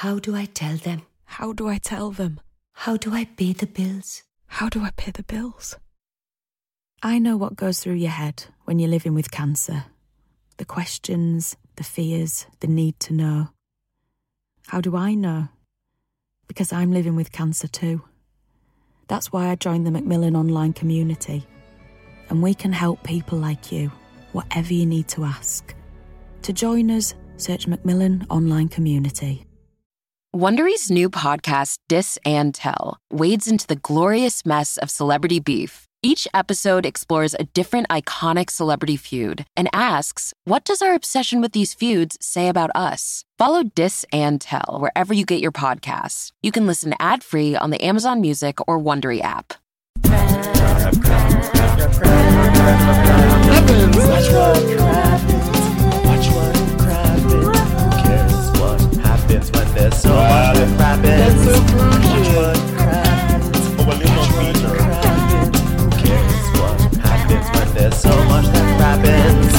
How do I tell them? How do I tell them? How do I pay the bills? How do I pay the bills? I know what goes through your head when you're living with cancer. The questions, the fears, the need to know. How do I know? Because I'm living with cancer too. That's why I joined the Macmillan online community. And we can help people like you, whatever you need to ask. To join us, search Macmillan Online Community. Wondery's new podcast, Dis and Tell, wades into the glorious mess of celebrity beef. Each episode explores a different iconic celebrity feud and asks, what does our obsession with these feuds say about us? Follow Dis and Tell wherever you get your podcasts. You can listen ad-free on the Amazon Music or Wondery app. When there's so much that happens, watch what happens. Who cares what happens when there's so much that happens?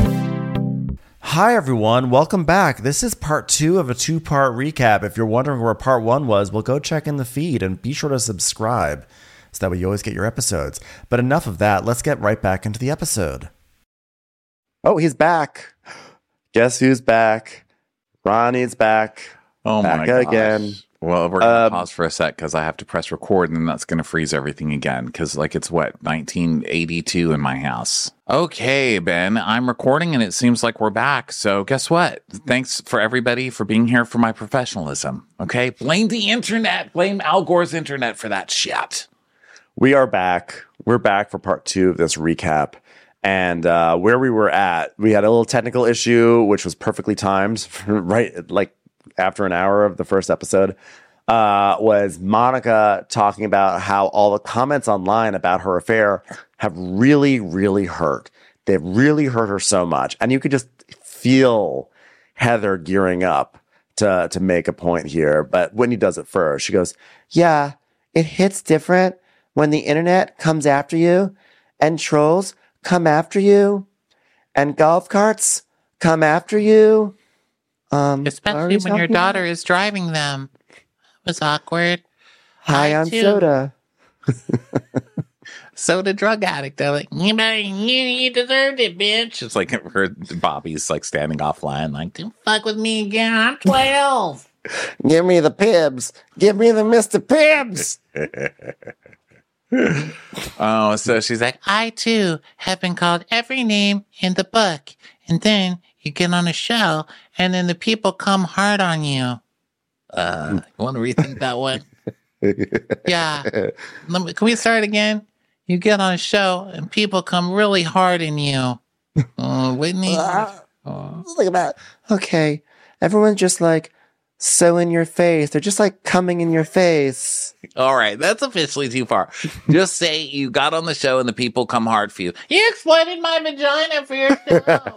Hi everyone, welcome back. This is part 2 of a 2-part recap. If you're wondering where part 1 was, well, go check in the feed and be sure to subscribe so that way you always get your episodes. But enough of that, let's get right back into the episode. Oh, he's back. Guess who's back? Ronnie's back. Oh back my gosh. again. Well, we're going to pause for a sec because I have to press record and then that's going to freeze everything again because it's 1982 in my house. Okay, Ben, I'm recording and it seems like we're back. So guess what? Thanks for everybody for being here for my professionalism. Okay, blame the internet. Blame Al Gore's internet for that shit. We are back. We're back for part 2 of this recap. And where we were at, we had a little technical issue, which was perfectly timed, right? After an hour of the first episode, was Monica talking about how all the comments online about her affair have really, really hurt. They've really hurt her so much. And you could just feel Heather gearing up to make a point here. But Whitney does it first. She goes, yeah, it hits different when the internet comes after you and trolls come after you and golf carts come after you. Especially when your daughter is driving them. It was awkward. High on soda. Soda drug addict. They're like, you deserved it, bitch. It's like her Bobby's standing offline, don't fuck with me again. I'm 12. Give me the Pibbs. Give me the Mr. Pibbs. Oh, so she's like, I too have been called every name in the book. And then you get on a show and then the people come hard on you. You want to rethink that one? Yeah. Can we start again? You get on a show and people come really hard in you. Whitney. Think about, okay, everyone's just so in your face. They're just coming in your face. All right, that's officially too far. Just say you got on the show and the people come hard for you. You exploited my vagina for your show.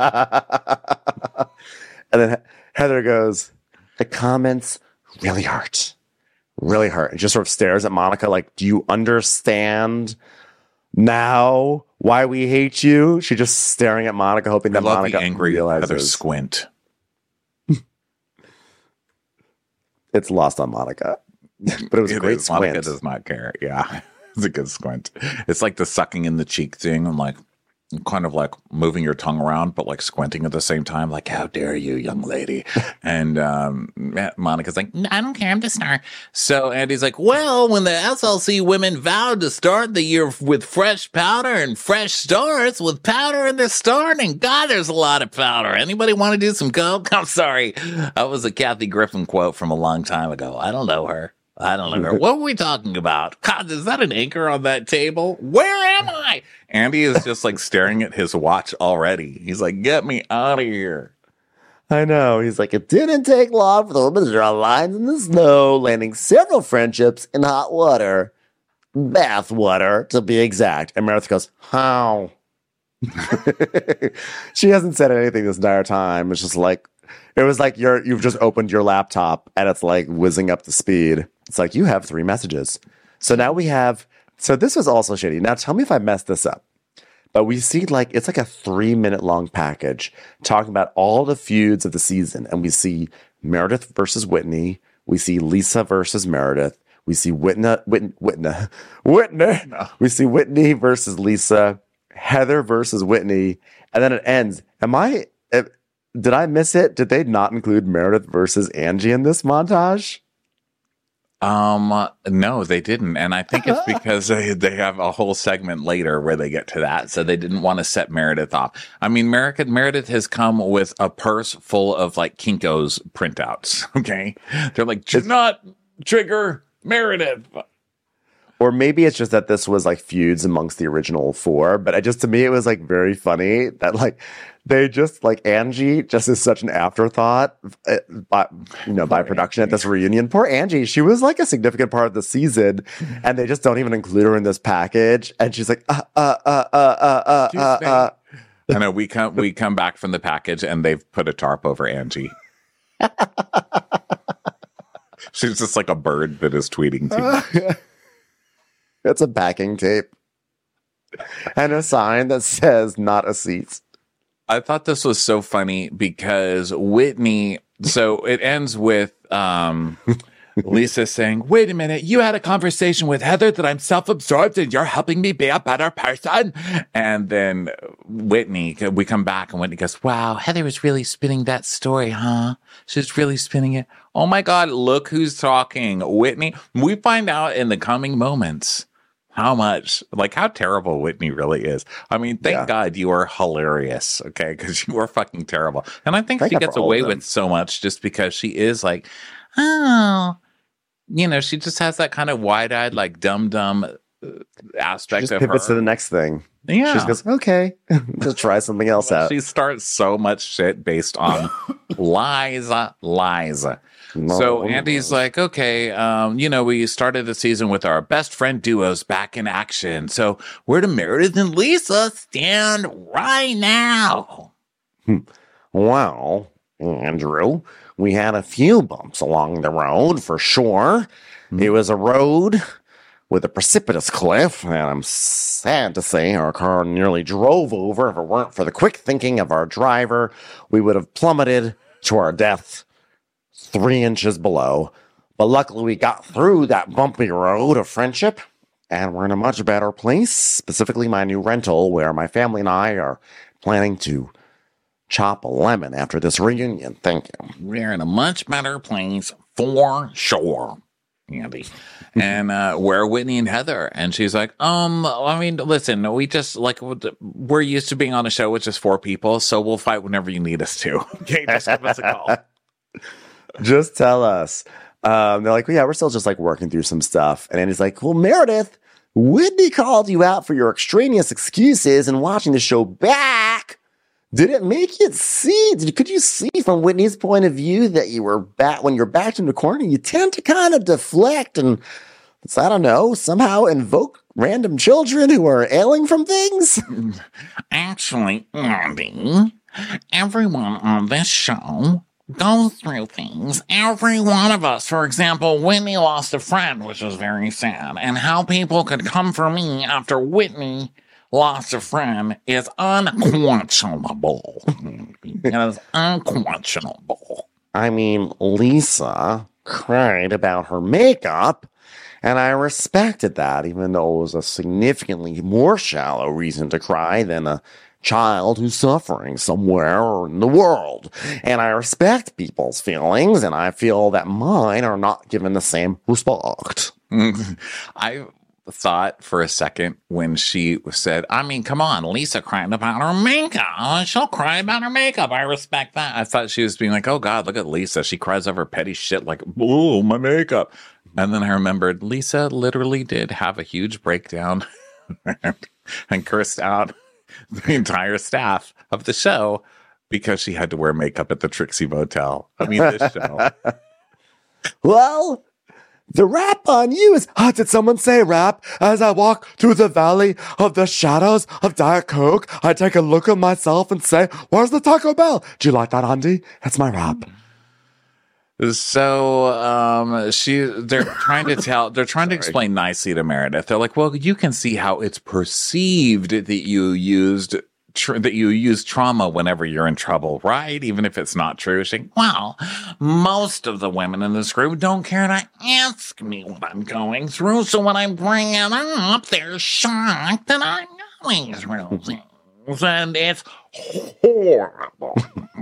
And then Heather goes, the comments really hurt. Really hurt. And just sort of stares at Monica do you understand now why we hate you? She's just staring at Monica, hoping that Monica angry realizes. Heather squint. It's lost on Monica. But it was a great squint. Monica does not care. Yeah. It's a good squint. It's like the sucking in the cheek thing and kind of moving your tongue around, but squinting at the same time. How dare you, young lady? And Monica's like, I don't care. I'm the star. So Andy's like, well, when the SLC women vowed to start the year with fresh powder and fresh starts with powder in their starting. God, there's a lot of powder. Anybody want to do some coke? I'm sorry. That was a Kathy Griffin quote from a long time ago. I don't know her. What were we talking about? God, is that an anchor on that table? Where am I? Andy is just staring at his watch already. He's like, get me out of here. I know. He's like, it didn't take long for the women to draw lines in the snow, landing several friendships in hot water. Bath water, to be exact. And Meredith goes, how? She hasn't said anything this entire time. It's just it was you've just opened your laptop and it's whizzing up the speed. It's you have 3 messages. So now we have, so this was also shady. Now tell me if I messed this up. But we see it's a 3-minute long package talking about all the feuds of the season. And we see Meredith versus Whitney. We see Lisa versus Meredith. We see Whitney. We see Whitney versus Lisa, Heather versus Whitney, and then it ends. Did I miss it? Did they not include Meredith versus Angie in this montage? No, they didn't. And I think it's because they have a whole segment later where they get to that. So they didn't want to set Meredith off. I mean, Meredith has come with a purse full of like Kinko's printouts. Okay. They're like, do not trigger Meredith. Or maybe it's just that this was like feuds amongst the original four, but to me, it was like very funny that like they just like Angie just is such an afterthought by production at this reunion. Poor Angie, she was like a significant part of the season and they just don't even include her in this package. And she's like, I know we come back from the package and they've put a tarp over Angie. She's just like a bird that is tweeting to It's a backing tape and a sign that says "not a seat." I thought this was so funny because Whitney. So it ends with Lisa saying, "Wait a minute, you had a conversation with Heather that I'm self-absorbed and you're helping me be a better person." And then Whitney, we come back and Whitney goes, "Wow, Heather was really spinning that story, huh? She's really spinning it. Oh my God, look who's talking, Whitney." We find out in the coming moments how terrible Whitney really is. I mean, thank God you are hilarious, okay? Because you are fucking terrible. And I think she gets away with so much just because she is like, oh, she just has that kind of wide-eyed, like dumb aspect she just of pivots her. to the next thing. Yeah. She just goes, okay, just try something else out. She starts so much shit based on lies. So Andy's like, okay, we started the season with our best friend duos back in action. So where do Meredith and Lisa stand right now? Well, Andrew, we had a few bumps along the road for sure. It was a road with a precipitous cliff, and I'm sad to say our car nearly drove over. If it weren't for the quick thinking of our driver, we would have plummeted to our death 3 inches below. But luckily we got through that bumpy road of friendship, and we're in a much better place, specifically my new rental, where my family and I are planning to chop a lemon after this reunion. Thank you. We're in a much better place for sure, Andy. And where are Whitney and Heather? And she's like, I mean, listen, we just we're used to being on a show with just 4 people, so we'll fight whenever you need us to. Okay, just give us a call. Just tell us. They're like, well, yeah, we're still just like working through some stuff. And Andy's like, well, Meredith, Whitney called you out for your extraneous excuses and watching the show back. Did it make you see? Could you see from Whitney's point of view that you were when you're backed in the corner, you tend to kind of deflect and, I don't know, somehow invoke random children who are ailing from things? Actually, Andy, everyone on this show goes through things. Every one of us. For example, Whitney lost a friend, which was very sad. And how people could come for me after Whitney lost a friend is unquestionable. It is unquestionable. I mean, Lisa cried about her makeup, and I respected that, even though it was a significantly more shallow reason to cry than a child who's suffering somewhere in the world. And I respect people's feelings, and I feel that mine are not given the same respect. I thought for a second when she said, I mean, come on, Lisa crying about her makeup. She'll cry about her makeup. I respect that. I thought she was being like, oh God, look at Lisa. She cries over petty shit like, oh, my makeup. And then I remembered Lisa literally did have a huge breakdown and cursed out the entire staff of the show because she had to wear makeup at the Trixie Motel. I mean, this show. Well, the rap on you is, did someone say rap? As I walk through the valley of the shadows of Diet Coke, I take a look at myself and say, where's the Taco Bell? Do you like that, Andy? That's my rap. So they're trying to explain nicely to Meredith. They're like, well, you can see how it's perceived that you used that you use trauma whenever you're in trouble, right? Even if it's not true. She's like, well, most of the women in this group don't care to ask me what I'm going through. So when I bring it up, they're shocked that I'm going through things. And it's horrible.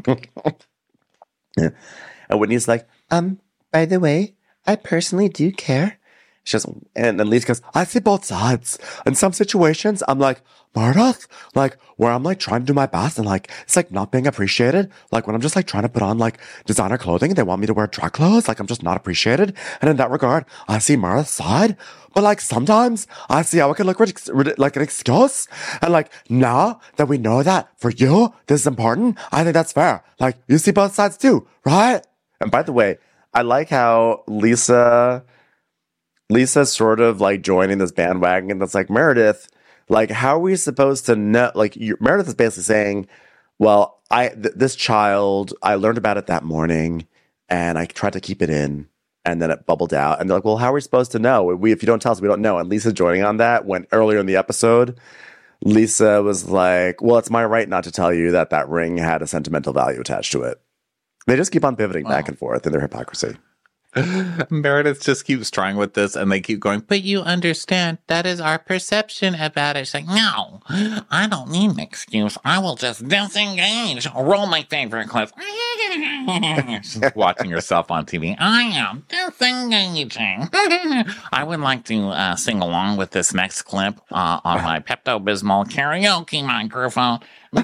And Whitney's like, by the way, I personally do care. She goes, and then Lisa goes, I see both sides. In some situations, I'm like, Meredith, like, where I'm like trying to do my best and like, it's like not being appreciated. Like when I'm just like trying to put on like designer clothing and they want me to wear drag clothes, like I'm just not appreciated. And in that regard, I see Meredith's side. But like sometimes I see how it can look like an excuse. And like now that we know that for you, this is important, I think that's fair. Like you see both sides too, right? And by the way, I like how Lisa's sort of like joining this bandwagon that's like, Meredith, like, how are we supposed to know? Like, Meredith is basically saying, well, this child, I learned about it that morning and I tried to keep it in and then it bubbled out. And they're like, well, how are we supposed to know? If you don't tell us, we don't know. And Lisa's joining on that when earlier in the episode, Lisa was like, well, it's my right not to tell you that ring had a sentimental value attached to it. They just keep on pivoting back and forth in their hypocrisy. Meredith just keeps trying with this and they keep going, but you understand, that is our perception about it. She's like, no, I don't need an excuse. I will just disengage. Roll my favorite clip. She's watching herself on TV. I am disengaging. I would like to sing along with this next clip on my Pepto-Bismol karaoke microphone.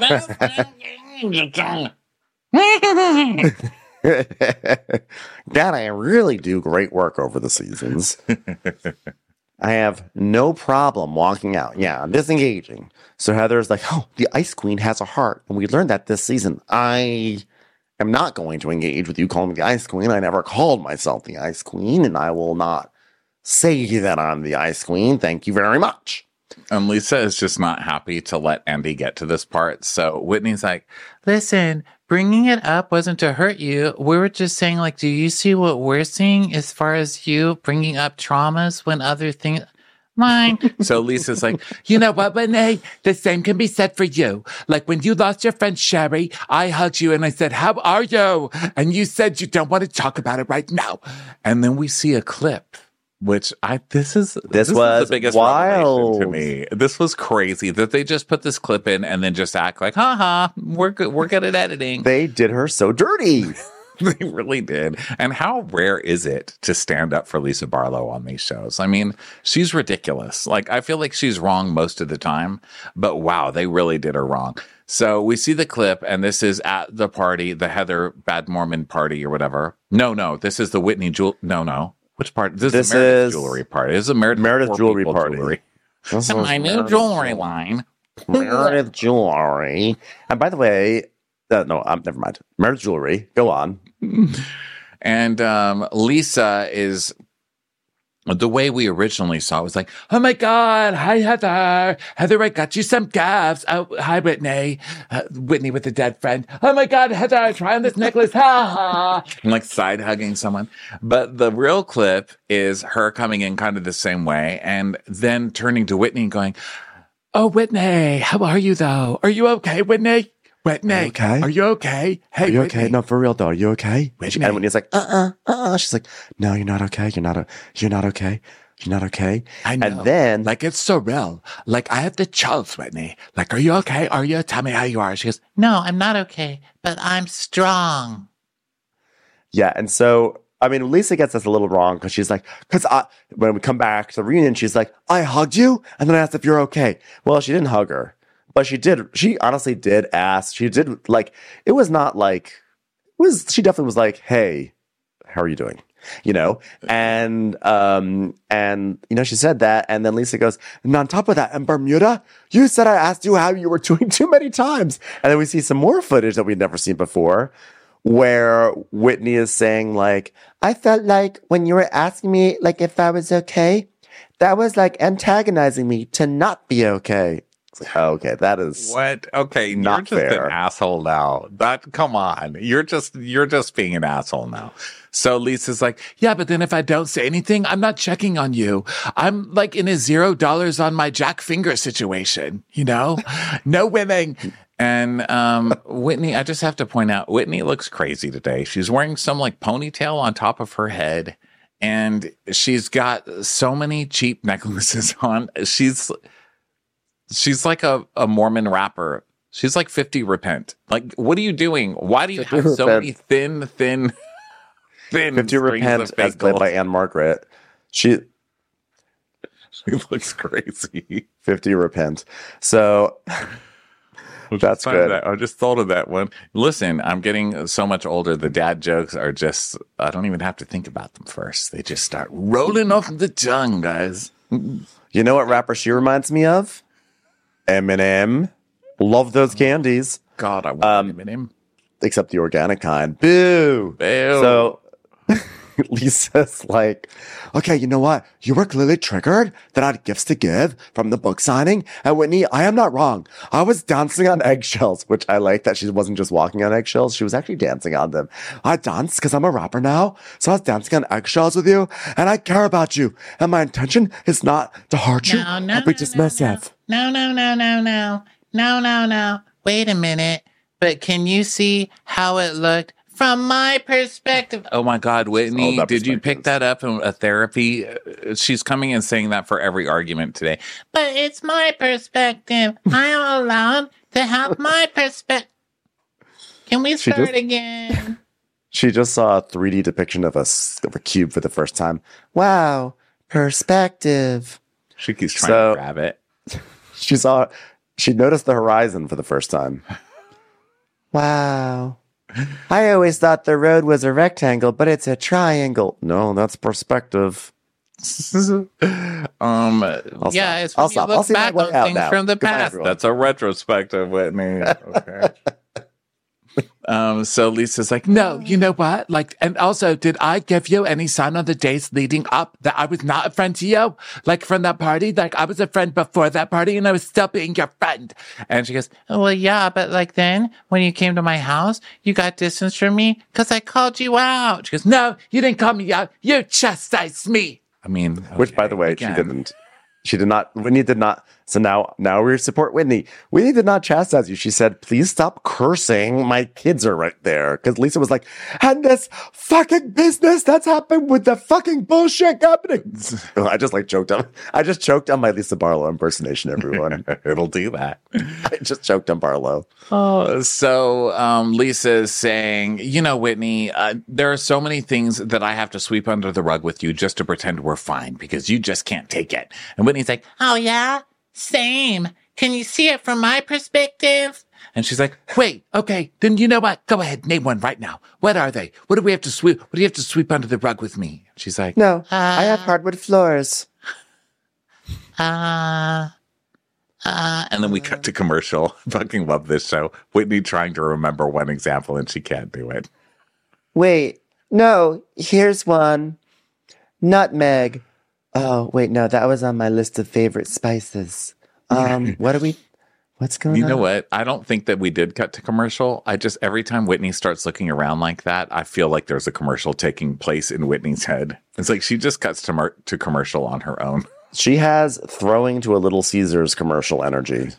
God, I really do great work over the seasons. I have no problem walking out. Yeah, I'm disengaging. So Heather's like, oh, the Ice Queen has a heart. And we learned that this season. I am not going to engage with you calling me the Ice Queen. I never called myself the Ice Queen, and I will not say that I'm the Ice Queen. Thank you very much. And Lisa is just not happy to let Andy get to this part. So Whitney's like, listen, bringing it up wasn't to hurt you. We were just saying, like, do you see what we're seeing as far as you bringing up traumas when other things... Mine. So Lisa's like, you know what, Whitney? The same can be said for you. Like when you lost your friend Sherry, I hugged you and I said, how are you? And you said you don't want to talk about it right now. And then we see a clip. Which this was the biggest wild revelation to me. This was crazy that they just put this clip in and then just act like, haha, we're good at editing. They did her so dirty. They really did. And how rare is it to stand up for Lisa Barlow on these shows? I mean, she's ridiculous. Like, I feel like she's wrong most of the time, but wow, they really did her wrong. So we see the clip, and this is at the party, the Heather Bad Mormon party or whatever. No, this is the Whitney No. Which part? This is Meredith's jewelry party. This is a Meredith jewelry party. This is my new jewelry line. Meredith Jewelry. And by the way, never mind. Meredith Jewelry. Go on. And Lisa is... The way we originally saw it was like, oh my God, hi Heather. Heather, I got you some gifts. Oh, hi Whitney. Whitney with a dead friend. Oh my God, Heather, try on this necklace. Ha ha. And like side hugging someone. But the real clip is her coming in kind of the same way and then turning to Whitney and going, oh Whitney, how are you though? Are you okay, Whitney? Whitney, okay? Are you okay? Hey, are you Whitney. okay? No, for real though. Are you okay? Whitney. And Whitney's like, She's like, no, you're not okay. You're not okay. You're not okay. I know. And then, like, it's surreal. Like, I have the chills, Whitney. Like, are you okay? Are you? Tell me how you are. She goes, no, I'm not okay, but I'm strong. Yeah. And so, I mean, Lisa gets this a little wrong because she's like, when we come back to the reunion, she's like, I hugged you. And then I asked if you're okay. Well, she didn't hug her. But she honestly did ask. She did, like, it was not like, she definitely was like, hey, how are you doing? You know? And you know, she said that. And then Lisa goes, and on top of that, in Bermuda, you said I asked you how you were doing too many times. And then we see some more footage that we'd never seen before where Whitney is saying, like, I felt like when you were asking me, like, if I was okay, that was like antagonizing me to not be okay. Okay, that is What? Okay, Not you're just fair. an asshole now. Come on. You're just being an asshole now. So Lisa's like, yeah, but then if I don't say anything, I'm not checking on you. I'm like in a $0 on my Jack Finger situation, you know? No winning. And Whitney, I just have to point out, Whitney looks crazy today. She's wearing some like ponytail on top of her head, and she's got so many cheap necklaces on. She's like a Mormon rapper. She's like 50 Repent. Like, what are you doing? Why do you have so many thin 50 strings Repent of as fake played gold? by Anne Margaret. She looks crazy. 50 Repent. So that's good. I just thought of that one. Listen, I'm getting so much older. The dad jokes are just, I don't even have to think about them first. They just start rolling off the tongue, guys. You know what rapper she reminds me of? Eminem. Love those candies. God, I want him. Except the organic kind. Boo. Boo. So Lisa's like, okay, you know what? You were clearly triggered that I had gifts to give from the book signing. And Whitney, I am not wrong. I was dancing on eggshells, which I like that she wasn't just walking on eggshells. She was actually dancing on them. I dance because I'm a rapper now. So I was dancing on eggshells with you and I care about you. And my intention is not to hurt you or be dismissive. No. Wait a minute. But can you see how it looked from my perspective? Oh my God, Whitney, All about did you pick perspectives. that up in a therapy? She's coming and saying that for every argument today. But it's my perspective. I am allowed to have my perspective. Can we She start just- again? She just saw a 3D depiction of a cube for the first time. Wow. Perspective. She keeps trying So- to grab it. She noticed the horizon for the first time. Wow. I always thought the road was a rectangle, but it's a triangle. No, that's perspective. Yeah, it's when I'll you stop. I'll look see my back way on out things now. from the Goodbye, past. everyone. That's a retrospective, Whitney. Okay. So Lisa's like, no, you know what? Like, and also, did I give you any sign on the days leading up that I was not a friend to you? Like from that party? Like I was a friend before that party and I was still being your friend. And she goes, Oh, well, yeah, but like then when you came to my house, you got distance from me because I called you out. she goes, no, you didn't call me out. You chastised me. I mean, Which, by okay, the way, again. she didn't. She did not. Whitney did not. So now we support Whitney. Whitney did not chastise you. She said, please stop cursing. My kids are right there. Because Lisa was like, and this fucking business that's happened with the fucking bullshit happening. I just choked on my Lisa Barlow impersonation, everyone. It'll do that. I just choked on Barlow. So Lisa is saying, you know, Whitney, there are so many things that I have to sweep under the rug with you just to pretend we're fine because you just can't take it. And Whitney's like, Oh, yeah? Same. Can you see it from my perspective? and she's like, wait, okay, then you know what? Go ahead, name one right now. What are they? What do we have to sweep? What do you have to sweep under the rug with me? She's like, No, I have hardwood floors. and then we cut to commercial. Fucking love this show. Whitney trying to remember one example and she can't do it. Wait, no, here's one. Nutmeg. Oh, wait, no, that was on my list of favorite spices. What's going on? You know what? I don't think that we did cut to commercial. Every time Whitney starts looking around like that, I feel like there's a commercial taking place in Whitney's head. It's like she just cuts to commercial on her own. She has throwing to a Little Caesars commercial energy.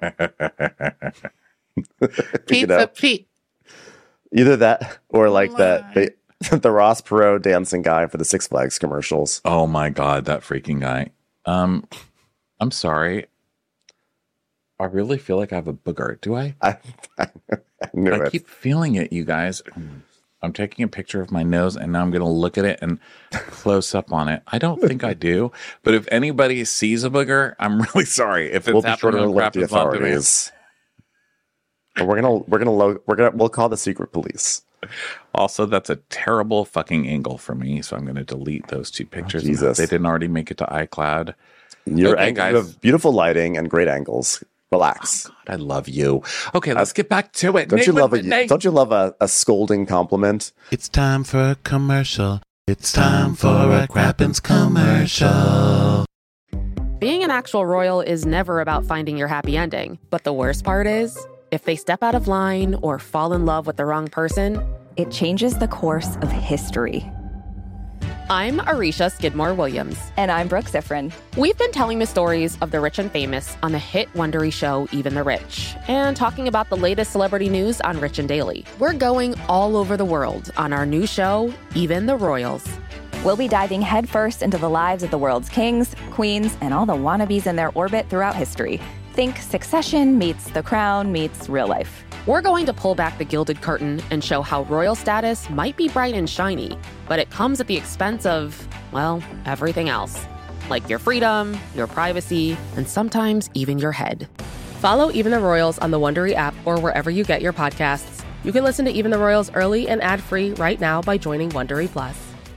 Pizza Pete. Either that or like the Ross Perot dancing guy for the Six Flags commercials. Oh my God, that freaking guy. I'm sorry. I really feel like I have a booger. Do I? I knew I it. keep feeling it, you guys. I'm taking a picture of my nose and now I'm going to look at it and close up on it. I don't think I do, but if anybody sees a booger, I'm really sorry. If it's We'll be sure to happening on alert Crap the is on Demand. authorities. Or we'll call the secret police. Also, that's a terrible fucking angle for me, so I'm going to delete those two pictures. Jesus. They didn't already make it to iCloud. You Okay, guys. have beautiful lighting and great angles. Relax. God, I love you. Okay, let's get back to it. Don't you Name love one, Whitney. Don't you love a scolding compliment? It's time for a commercial. It's time for a Crappens commercial. Being an actual royal is never about finding your happy ending. But the worst part is, if they step out of line or fall in love with the wrong person, it changes the course of history. I'm Arisha Skidmore-Williams. And I'm Brooke Ziffrin. We've been telling the stories of the rich and famous on the hit Wondery show Even the Rich, and talking about the latest celebrity news on Rich and Daily. We're going all over the world on our new show, Even the Royals. We'll be diving headfirst into the lives of the world's kings, queens, and all the wannabes in their orbit throughout history. Think Succession meets The Crown meets real life. We're going to pull back the gilded curtain and show how royal status might be bright and shiny, but it comes at the expense of, well, everything else. Like your freedom, your privacy, and sometimes even your head. Follow Even the Royals on the Wondery app or wherever you get your podcasts. You can listen to Even the Royals early and ad-free right now by joining Wondery Plus.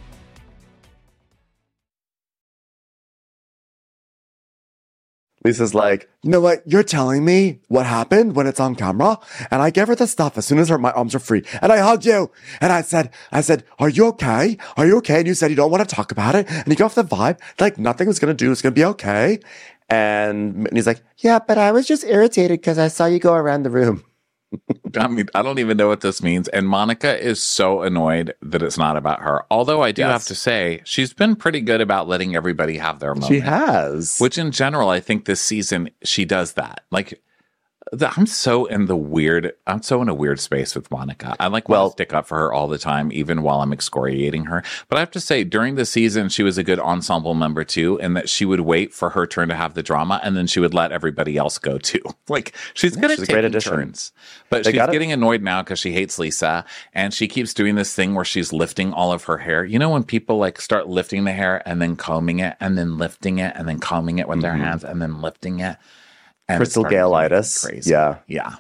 Lisa's like, You know what? You're telling me what happened when it's on camera? And I gave her the stuff as soon as my arms were free. And I hugged you. And I said, are you okay? Are you okay? And you said you don't want to talk about it. And you go off the vibe like nothing was going to do. It's going to be okay. and he's like, Yeah, but I was just irritated because I saw you go around the room. I mean, I don't even know what this means. And Monica is so annoyed that it's not about her. Although I do have to say, she's been pretty good about letting everybody have their moment. She has. Which in general, I think this season, she does that. Like, I'm so in a weird space with Monica. I want to stick up for her all the time, even while I'm excoriating her. But I have to say, during the season, she was a good ensemble member too, in that she would wait for her turn to have the drama, and then she would let everybody else go too. Like, she's good at taking turns. But she's getting annoyed now because she hates Lisa, and she keeps doing this thing where she's lifting all of her hair. You know when people like start lifting the hair and then combing it, and then lifting it, and then combing it with their hands, and then lifting it? Crystal Gale-itis. Crazy. Yeah.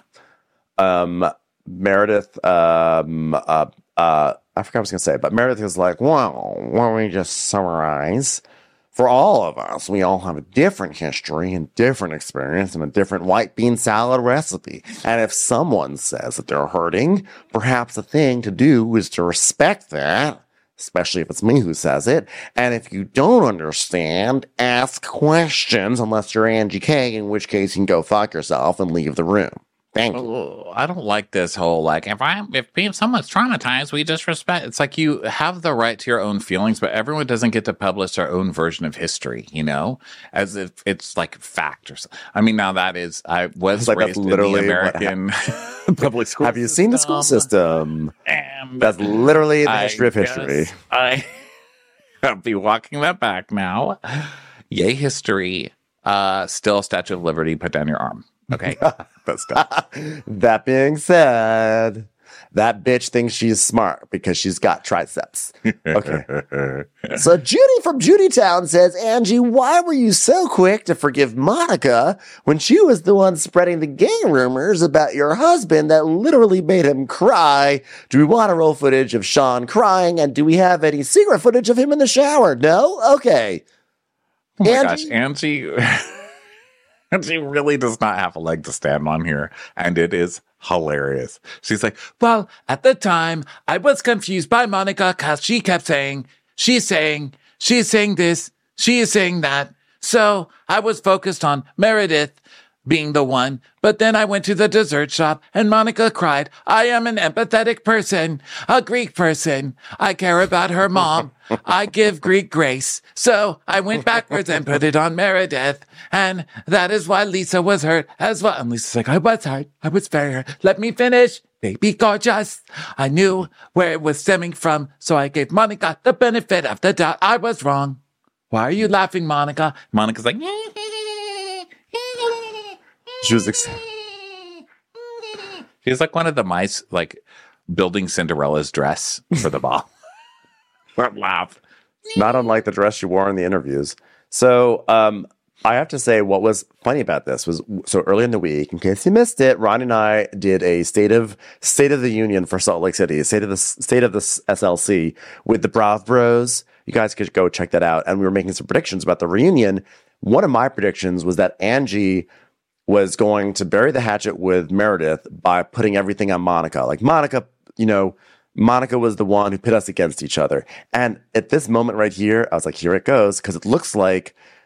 Meredith, I forgot what I was going to say, but Meredith is like, well, why don't we just summarize? For all of us, we all have a different history and different experience and a different white bean salad recipe. And if someone says that they're hurting, perhaps the thing to do is to respect that, especially if it's me who says it. And if you don't understand, ask questions, unless you're Angie K, in which case you can go fuck yourself and leave the room. Thank you. I don't like this whole, like, if someone's traumatized, we just respect. It's like you have the right to your own feelings, but everyone doesn't get to publish their own version of history, you know, as if it's like fact or something. I mean, now that is, I was like, raised literally in the American public school Have you seen the school system? That's literally the history of history. I'll be walking that back now. Yay, history. Still Statue of Liberty, put down your arm. Okay, that's done. That being said, that bitch thinks she's smart because she's got triceps. Okay. So Judy from Judytown says, Angie, why were you so quick to forgive Monica when she was the one spreading the gay rumors about your husband that literally made him cry? Do we want to roll footage of Sean crying? And do we have any secret footage of him in the shower? No? Okay. Oh my gosh, Angie... And she really does not have a leg to stand on here. And it is hilarious. She's like, well, at the time, I was confused by Monica because she kept saying, she's saying this, she is saying that. So I was focused on Meredith being the one. But then I went to the dessert shop and Monica cried, I am an empathetic person, a Greek person. I care about her mom. I give Greek grace. So I went backwards and put it on Meredith. And that is why Lisa was hurt as well. And Lisa's like, I was hurt. I was very hurt. Let me finish. Baby gorgeous. I knew where it was stemming from. So I gave Monica the benefit of the doubt. I was wrong. Why are you laughing, Monica? Monica's like, she was she's like one of the mice, like building Cinderella's dress for the ball. Laugh. Not unlike the dress she wore in the interviews. So I have to say what was funny about this was, so early in the week, in case you missed it, Ron and I did a State of the Union for Salt Lake City, State of the SLC with the Brav Bros. You guys could go check that out. And we were making some predictions about the reunion. One of my predictions was that Angie was going to bury the hatchet with Meredith by putting everything on Monica. Like Monica, you know, Monica was the one who pit us against each other. And at this moment right here, I was like, here it goes. Because it looks like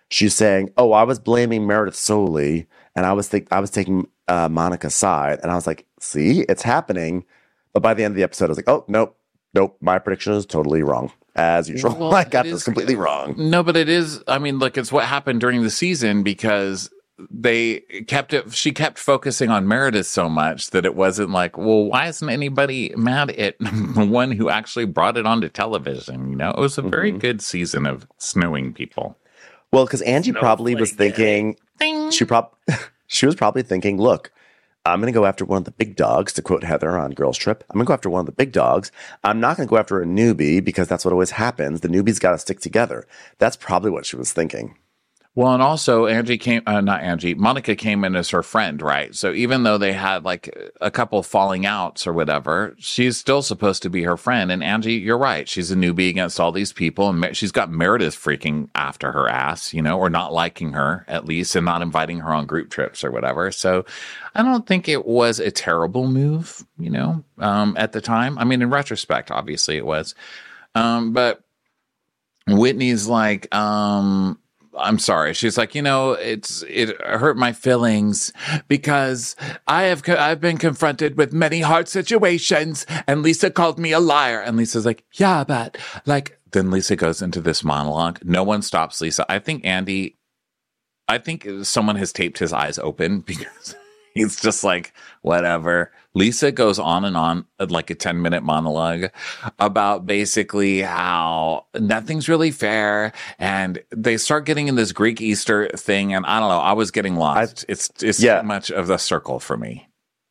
she's saying, "Oh, I was blaming Meredith solely, and I was taking Monica's side," and I was like, "See, it's happening." But by the end of the episode, I was like, "Oh, nope, my prediction is totally wrong as usual. Well, I got this completely wrong." No, but it is. I mean, look, it's what happened during the season because she kept focusing on Meredith so much that it wasn't like, well, why isn't anybody mad at the one who actually brought it onto television? You know, it was a very good season of snowing people. Well, because Angie probably was thinking, she was probably thinking, look, I'm going to go after one of the big dogs, to quote Heather on Girls Trip. I'm going to go after one of the big dogs. I'm not going to go after a newbie because that's what always happens. The newbie's got to stick together. That's probably what she was thinking. Well, and also Monica came in as her friend, right? So even though they had like a couple falling outs or whatever, she's still supposed to be her friend. And Angie, you're right. She's a newbie against all these people. And she's got Meredith freaking after her ass, you know, or not liking her at least and not inviting her on group trips or whatever. So I don't think it was a terrible move, you know, at the time. I mean, in retrospect, obviously it was. But Whitney's like, I'm sorry. She's like, you know, it hurt my feelings because I've been confronted with many hard situations and Lisa called me a liar. And Lisa's like, yeah, but like, then Lisa goes into this monologue. No one stops Lisa. I think someone has taped his eyes open because he's just like, whatever. Lisa goes on and on like a 10-minute monologue about basically how nothing's really fair. And they start getting in this Greek Easter thing. And I don't know, I was getting lost. It's too much of the circle for me.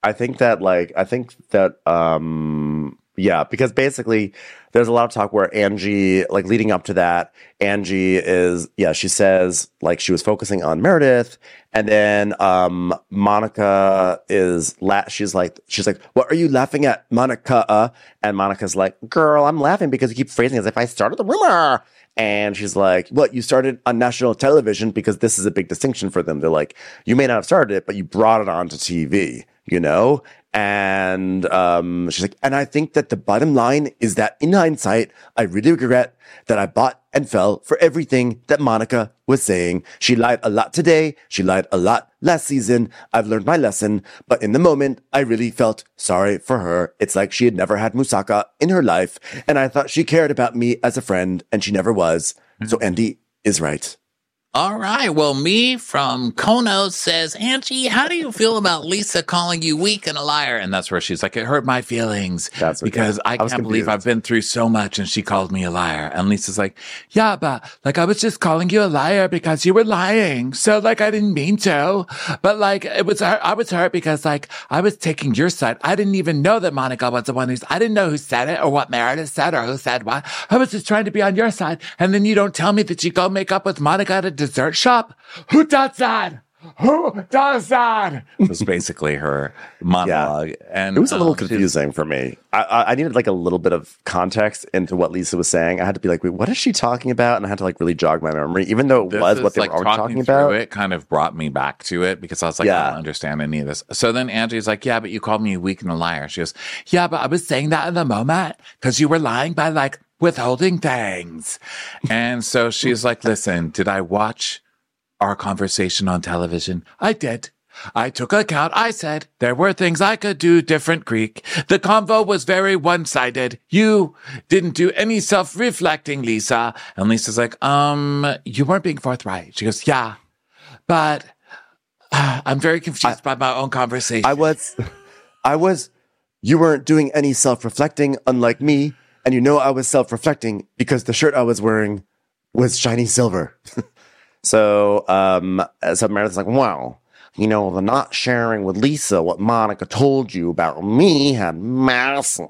Because basically there's a lot of talk where Angie, like leading up to that, Angie she says like she was focusing on Meredith, and then Monica she's like, what are you laughing at, Monica? And Monica's like, girl, I'm laughing because you keep phrasing it as if I started the rumor. And she's like, what, you started on national television? Because this is a big distinction for them. They're like, you may not have started it, but you brought it onto TV, you know? And she's like, and I think that the bottom line is that in hindsight, I really regret that I bought and fell for everything that Monica was saying. She lied a lot today. She lied a lot last season. I've learned my lesson. But in the moment, I really felt sorry for her. It's like she had never had moussaka in her life. And I thought she cared about me as a friend, and she never was. So Andy is right. All right. Well, me from Kono says, Angie, how do you feel about Lisa calling you weak and a liar? And that's where she's like, it hurt my feelings because I can't believe I've been through so much. And she called me a liar. And Lisa's like, yeah, but like, I was just calling you a liar because you were lying. So like, I didn't mean to, but like, I was hurt because like, I was taking your side. I didn't even know that Monica was the one I didn't know who said it or what Meredith said or who said what. I was just trying to be on your side. And then you don't tell me that you go make up with Monica at a dessert shop? Who does that? Who does that? It was basically her monologue. Yeah. And it was a little confusing for me. I needed like a little bit of context into what Lisa was saying. I had to be like, wait, what is she talking about? And I had to like really jog my memory, even though it was what they were already talking about. It kind of brought me back to it because I was like, I don't understand any of this. So then Angie's like, yeah, but you called me weak and a liar. She goes, yeah, but I was saying that in the moment because you were lying by like withholding things. And so she's like, listen, did I watch our conversation on television? I did. I took account. I said there were things I could do different, Greek. The convo was very one-sided. You didn't do any self-reflecting, Lisa. And Lisa's like, you weren't being forthright. She goes, yeah, but I'm very confused by my own conversation. I was, you weren't doing any self-reflecting, unlike me. And you know I was self-reflecting because the shirt I was wearing was shiny silver. So Meredith's like, wow, you know, the not sharing with Lisa what Monica told you about me had massive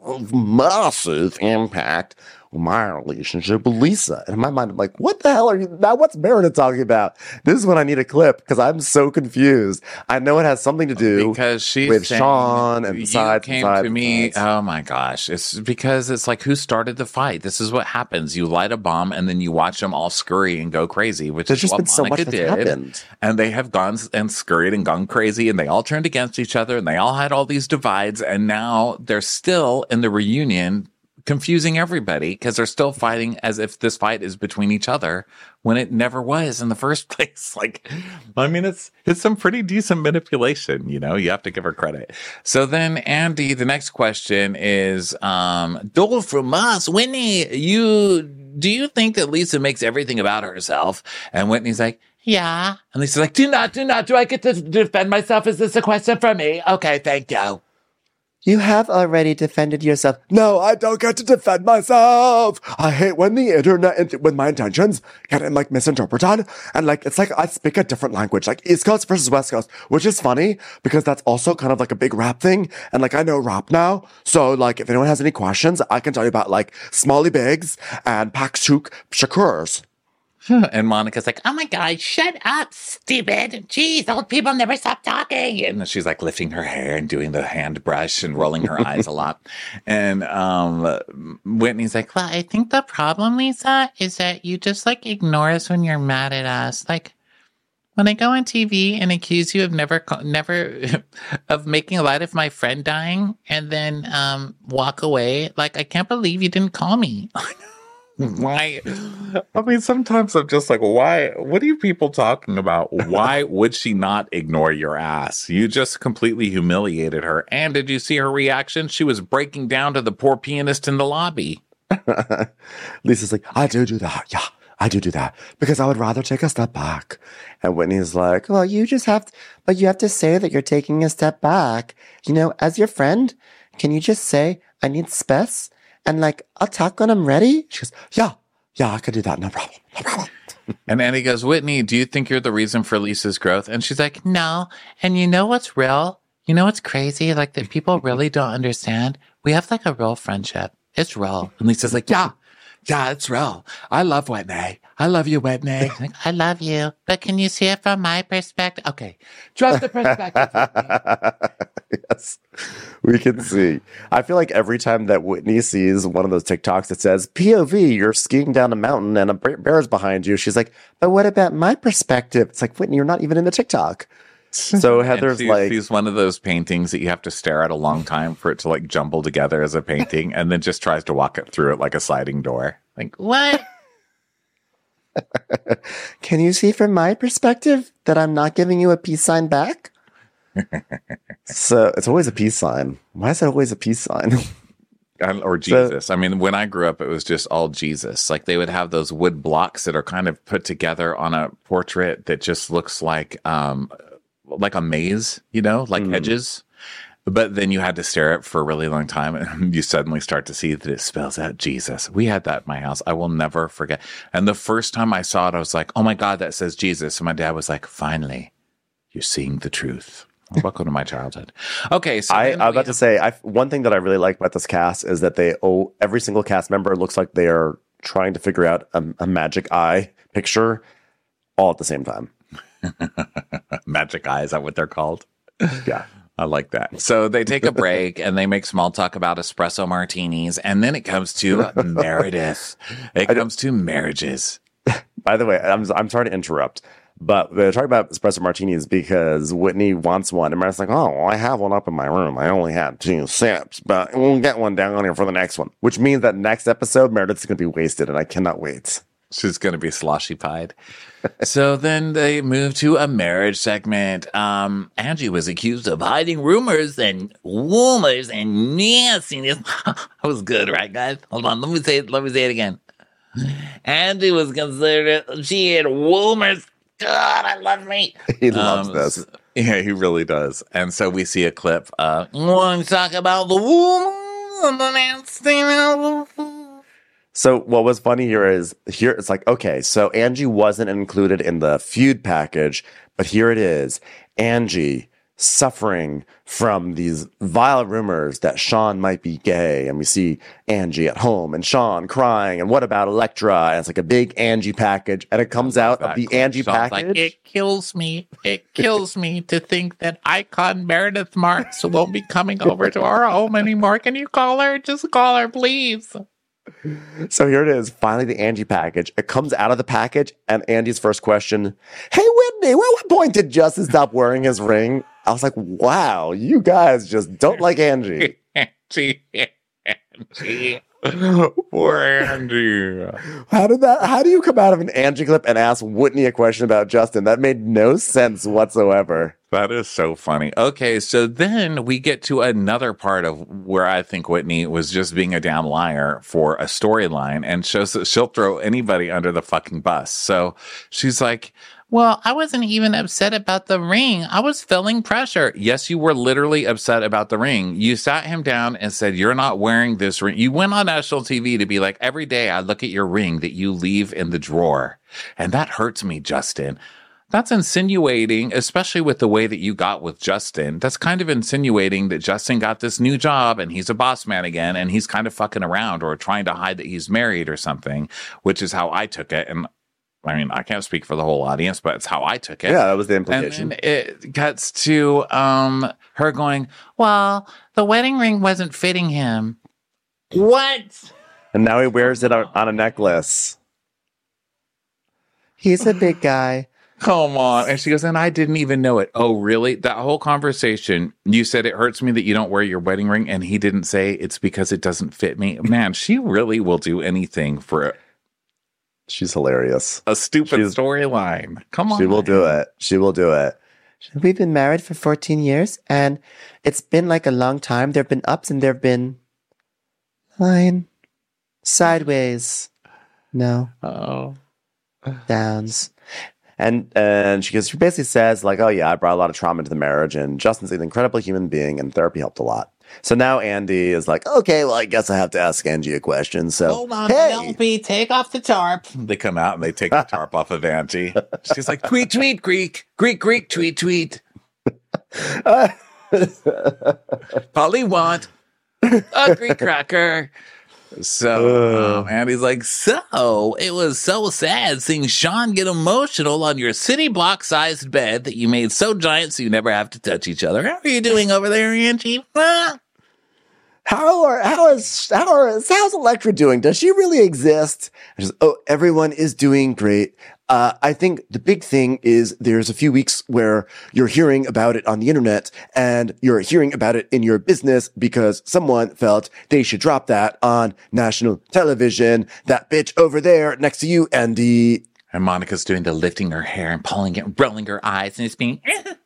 impact on my relationship with Lisa. And in my mind, I'm like, what the hell are you, now what's Meredith talking about? This is when I need a clip because I'm so confused. I know it has something to do because she's with Sean and sides. Oh my gosh. It's because it's like, who started the fight? This is what happens. You light a bomb and then you watch them all scurry and go crazy, which is what Monica did. Happened. And they have gone and scurried and gone crazy and they all turned against each other and they all had all these divides. And now they're still in the reunion confusing everybody because they're still fighting as if this fight is between each other when it never was in the first place. Like, I mean, it's some pretty decent manipulation, you know, you have to give her credit. So then Andy, the next question is, Dole from us, Whitney, do you think that Lisa makes everything about herself? And Whitney's like, yeah. And Lisa's like, do not. Do I get to defend myself? Is this a question for me? Okay, thank you. You have already defended yourself. No, I don't get to defend myself. I hate when the internet, when my intentions get like misinterpreted. And like, it's like I speak a different language, like East Coast versus West Coast, which is funny because that's also kind of like a big rap thing. And like, I know rap now. So like, if anyone has any questions, I can tell you about like Smalley Biggs and Paksuk Shakurs. And Monica's like, oh my God, shut up, stupid. Jeez, old people never stop talking. And she's like lifting her hair and doing the hand brush and rolling her eyes a lot. And Whitney's like, well, I think the problem, Lisa, is that you just like ignore us when you're mad at us. Like, when I go on TV and accuse you of never of making light of my friend dying and then walk away, like, I can't believe you didn't call me. Why? I mean, sometimes I'm just like, why? What are you people talking about? Why would she not ignore your ass? You just completely humiliated her. And did you see her reaction? She was breaking down to the poor pianist in the lobby. Lisa's like, I do that. Yeah, I do that because I would rather take a step back. And Whitney's like, well, you have to say that you're taking a step back. You know, as your friend, can you just say, I need space? And like, I'll talk when I'm ready. She goes, yeah, I could do that. No problem. And Andy goes, Whitney, do you think you're the reason for Lisa's growth? And she's like, no. And you know what's real? You know what's crazy? Like that people really don't understand. We have like a real friendship. It's real. And Lisa's like, yeah, it's real. I love Whitney. I love you, Whitney. Like, I love you. But can you see it from my perspective? Okay. Trust the perspective. Yes, we can see. I feel like every time that Whitney sees one of those TikToks that says, POV, you're skiing down a mountain and a bear is behind you, she's like, but what about my perspective? It's like, Whitney, you're not even in the TikTok. So Heather's like, she's one of those paintings that you have to stare at a long time for it to like jumble together as a painting, and then just tries to walk it through it like a sliding door. Like, what? Can you see from my perspective that I'm not giving you a peace sign back? So it's always a peace sign. Why is it always a peace sign? Or Jesus. I mean, when I grew up, it was just all Jesus. Like they would have those wood blocks that are kind of put together on a portrait that just looks like a maze, you know, like hedges. But then you had to stare at it for a really long time, and you suddenly start to see that it spells out Jesus. We had that at my house. I will never forget. And the first time I saw it, I was like, oh my God, that says Jesus. And my dad was like, finally, you're seeing the truth. Welcome to my childhood. Okay, so I was about to say, one thing that I really like about this cast is that every single cast member looks like they are trying to figure out a magic eye picture all at the same time. Magic eye, is that what they're called? Yeah. I like that. So they take a break and they make small talk about espresso martinis. And then it comes to Meredith. It comes to marriages. By the way, I'm sorry to interrupt, but they're talking about espresso martinis because Whitney wants one. And Meredith's like, oh, well, I have one up in my room. I only had 2 sips, but we'll get one down here for the next one. Which means that next episode, Meredith's going to be wasted, and I cannot wait. She's going to be sloshy pied. So then they move to a marriage segment. Angie was accused of hiding rumors and rumors and nastiness. That was good, right, guys? Hold on. Let me say it again. Angie was considered, she had rumors. God, I love me. He loves this. Yeah, he really does. And so we see a clip. Want to talk about the rumors and the nastiness? So what was funny here it's like, okay, so Angie wasn't included in the feud package, but here it is. Angie suffering from these vile rumors that Sean might be gay. And we see Angie at home and Sean crying. And what about Elektra? And it's like a big Angie package. And it comes out of the Angie Sean's package. Like, it kills me. It kills me to think that icon Meredith Marks won't be coming over to our home anymore. Can you call her? Just call her, please. So here it is, finally the Angie package. It comes out of the package, and Andy's first question, hey, Whitney, at what point did Justin stop wearing his ring? I was like, wow, you guys just don't like Angie. Angie. Poor Andy. How do you come out of an Angie clip and ask Whitney a question about Justin? That made no sense whatsoever. That is so funny. Okay, so then we get to another part of where I think Whitney was just being a damn liar for a storyline and shows that she'll throw anybody under the fucking bus. So she's like, well, I wasn't even upset about the ring. I was feeling pressure. yes, you were literally upset about the ring. You sat him down and said, you're not wearing this ring. You went on national TV to be like, every day I look at your ring that you leave in the drawer. And that hurts me, Justin. That's insinuating, especially with the way that you got with Justin, that's kind of insinuating that Justin got this new job and he's a boss man again and he's kind of fucking around or trying to hide that he's married or something, which is how I took it. And I mean, I can't speak for the whole audience, but it's how I took it. Yeah, that was the implication. And then it gets to her going, well, the wedding ring wasn't fitting him. What? And now he wears it on a necklace. He's a big guy. come on. And she goes, and I didn't even know it. Oh, really? That whole conversation, you said it hurts me that you don't wear your wedding ring. And he didn't say it's because it doesn't fit me. Man, she really will do anything for She's hilarious. a stupid storyline. Come on. She will do it. She will do it. We've been married for 14 years, and it's been like a long time. There have been ups and there have been line, sideways, no, downs. And she basically says, like, oh yeah, I brought a lot of trauma into the marriage, and Justin's an incredible human being, and therapy helped a lot. So now Andy is like, okay, well, I guess I have to ask Angie a question. So Hold on, hey, Penelope, take off the tarp. They come out and they take the tarp off of Angie. She's like, tweet, tweet, Greek, tweet, tweet. Polly want a Greek cracker. So Andy's like, so it was so sad seeing Sean get emotional on your city block sized bed that you made so giant so you never have to touch each other. How are you doing over there, Angie? how's Electra doing? Does she really exist? And she's, oh, everyone is doing great. I think the big thing is there's a few weeks where you're hearing about it on the internet and you're hearing about it in your business because someone felt they should drop that on national television. That bitch over there next to you, Andy. And Monica's doing the lifting her hair and pulling it, rolling her eyes, and it's being.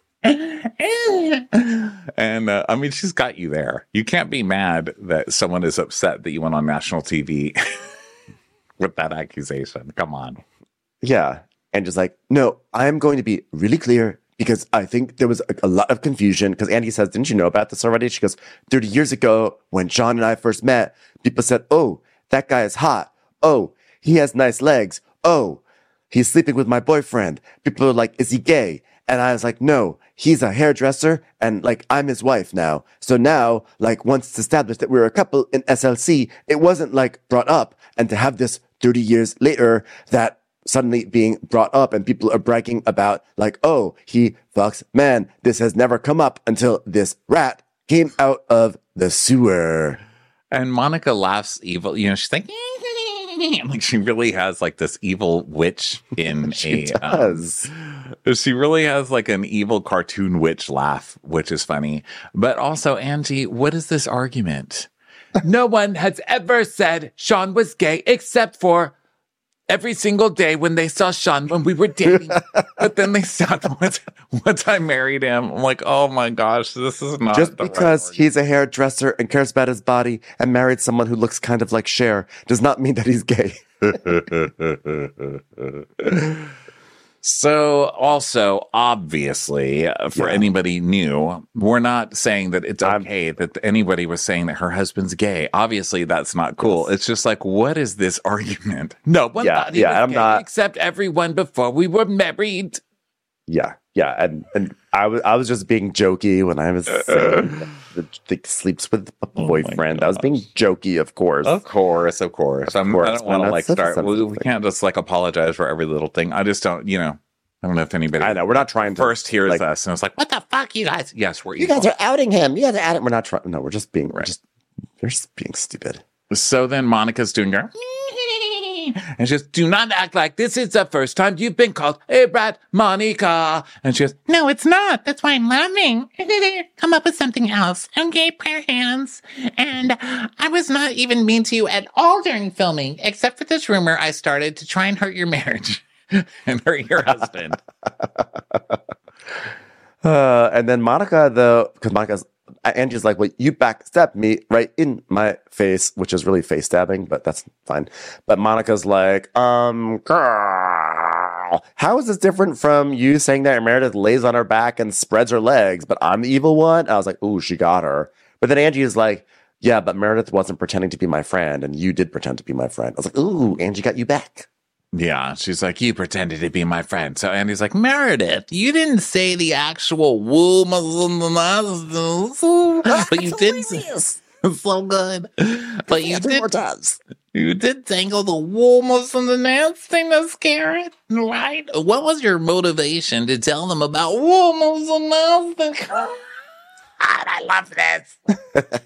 And I mean, she's got you there. You can't be mad that someone is upset that you went on national TV with that accusation. Come on. Yeah. And just like, no, I'm going to be really clear because I think there was a lot of confusion because Andy says, didn't you know about this already? She goes, 30 years ago when Sean and I first met, people said, oh, that guy is hot. Oh, he has nice legs. Oh, he's sleeping with my boyfriend. People are like, is he gay? And I was like, no, he's a hairdresser and like I'm his wife now. So now, like once it's established that we're a couple in SLC, it wasn't like brought up. And to have this 30 years later that suddenly being brought up and people are bragging about like, oh, he fucks men. This has never come up until this rat came out of the sewer. And Monica laughs evil. You know, she's like, like she really has like this evil witch in She does. She really has like an evil cartoon witch laugh, which is funny. But also, Angie, what is this argument? No one has ever said Sean was gay except for every single day when they saw Sean when we were dating. But then they stopped once I married him. I'm like, oh my gosh, this is not Just the because right he's a hairdresser and cares about his body and married someone who looks kind of like Cher does not mean that he's gay. So also, obviously, for anybody new, we're not saying that it's okay that anybody was saying that her husband's gay. Obviously, that's not cool. It's just like, what is this argument? No one thought he was I'm gay not except everyone before we were married. Yeah, and I was just being jokey when I was saying that sleeps with a boyfriend. I was being jokey, of course. Of course. I don't want to like start. We can't just like apologize for every little thing. I just don't, I don't know if anybody. I know we're not trying to first hears us and it's like, what the fuck, you guys? Yes, we're You guys are outing him. You guys are outing. We're not trying. No, we're just being they're just being stupid. So then Monica's doing her. And she goes, do not act like this is the first time you've been called a brat, Monica. And she goes, No, it's not. That's why I'm laughing. Come up with something else. Okay, pair hands. And I was not even mean to you at all during filming, except for this rumor I started to try and hurt your marriage. and hurt your husband. And then Monica, though, because Angie's like, well, you backstabbed me right in my face, which is really face stabbing, but that's fine. But Monica's like, girl, how is this different from you saying that Meredith lays on her back and spreads her legs, but I'm the evil one? I was like, ooh, she got her. But then Angie is like, yeah, but Meredith wasn't pretending to be my friend, and you did pretend to be my friend. I was like, ooh, Angie got you back. Yeah, she's like, you pretended to be my friend. So Andy's like, Meredith, you didn't say the actual woo, but you did say so good. But you did more times. You did tangle the woolmas and the nastiness, Garrett, right? What was your motivation to tell them about woolmas and nastiness? God, I love this.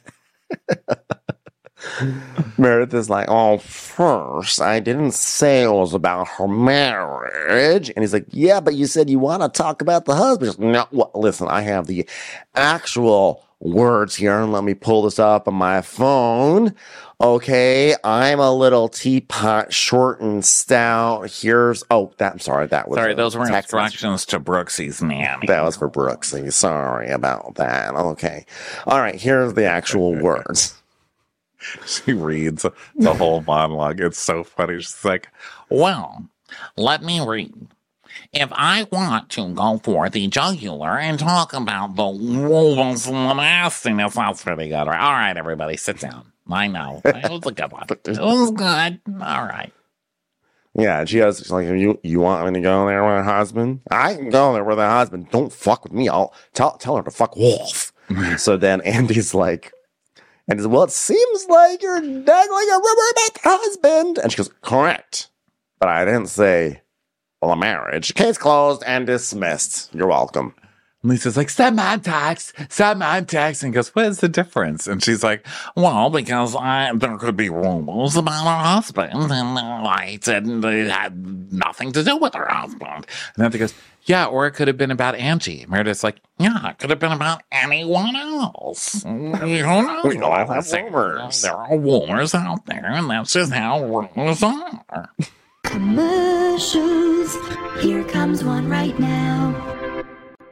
Meredith is like, oh, first, I didn't say it was about her marriage. And he's like, yeah, but you said you want to talk about the husband. No, well, listen, I have the actual words here. And let me pull this up on my phone. Okay, I'm a little teapot, short and stout. Here's, I'm sorry, that was. Sorry, those were instructions to Brooksy's man. That was for Brooksy. Sorry about that. Okay. All right, here's the actual words. She reads the whole monologue. It's so funny. She's like, well, let me read. If I want to go for the jugular and talk about the wolves and the nastiness, that's pretty good. All right, everybody, sit down. I know. It was a good one. It was good. All right. Yeah, she's like, you want me to go there with her husband? I can go there with her husband. Don't fuck with me. I'll tell her to fuck Wolf. So then Andy's like, well, it seems like you're dangling a rubber-neck husband. And she goes, correct. But I didn't say, well, a marriage. Case closed and dismissed. You're welcome. Lisa's like, semantics. And he goes, what is the difference? And she's like, well, because there could be rumors about her husband. And I said it had nothing to do with her husband. And then he goes, yeah, or it could have been about Angie. Meredith's like, yeah, it could have been about anyone else. Who knows? We all have rumors. There are rumors out there, and that's just how rumors are. Commercials. Here comes one right now.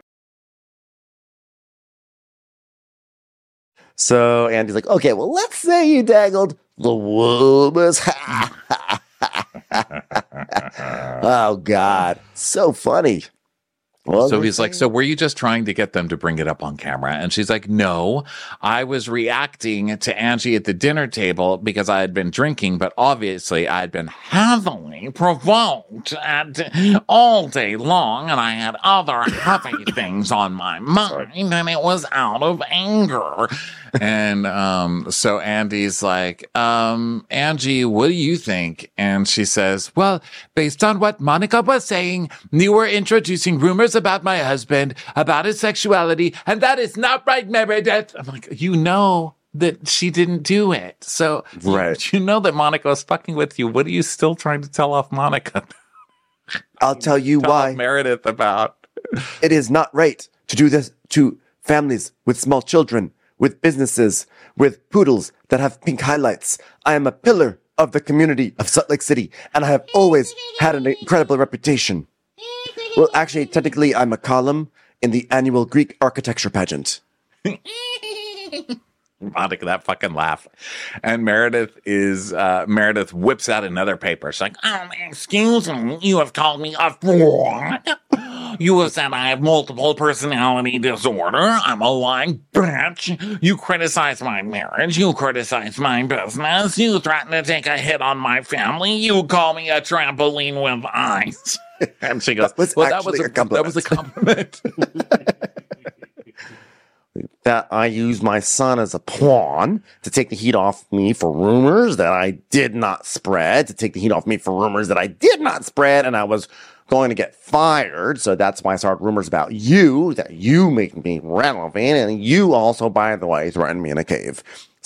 So Andy's like, okay, well, let's say you dangled the wolves. Oh, God. So funny. Well, so he's like, so were you just trying to get them to bring it up on camera? And she's like, no, I was reacting to Angie at the dinner table because I had been drinking, but obviously I had been heavily provoked all day long, and I had other heavy things on my mind, and it was out of anger. And so Andy's like, Angie, what do you think? And she says, well, based on what Monica was saying, you were introducing rumors about my husband, about his sexuality, and that is not right, Meredith. I'm like, you know that she didn't do it. So right. You know that Monica was fucking with you. What are you still trying to tell off Monica? I'll tell you why. Meredith about. It is not right to do this to families with small children, with businesses, with poodles that have pink highlights. I am a pillar of the community of Salt Lake City, and I have always had an incredible reputation. Well, actually, technically, I'm a column in the annual Greek architecture pageant. Monica, that fucking laugh. And Meredith whips out another paper. She's like, excuse me, you have called me a fraud. You have said I have multiple personality disorder. I'm a lying bitch. You criticize my marriage. You criticize my business. You threaten to take a hit on my family. You call me a trampoline with eyes. And she goes, that was a compliment. that I use my son as a pawn to take the heat off me for rumors that I did not spread, and I was going to get fired. So that's why I started rumors about you, that you make me relevant, and you also, by the way, threatened me in a cave.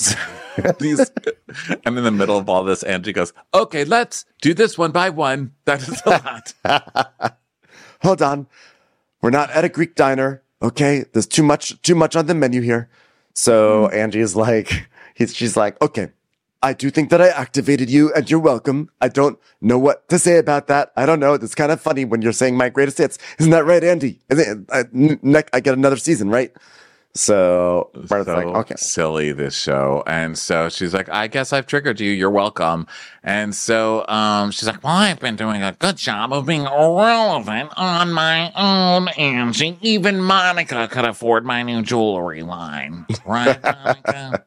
And in the middle of all this, Angie goes, okay, let's do this one by one. That is a lot. Hold on. We're not at a Greek diner. Okay. There's too much on the menu here. So Angie's like, she's like, okay, I do think that I activated you and you're welcome. I don't know what to say about that. I don't know. It's kind of funny when you're saying my greatest hits. Isn't that right, Andy? I get another season, right? So Martha's like, okay. Silly, this show. And so she's like, I guess I've triggered you. You're welcome. And so she's like, well, I've been doing a good job of being relevant on my own, Angie. Even Monica could afford my new jewelry line. Right, Monica?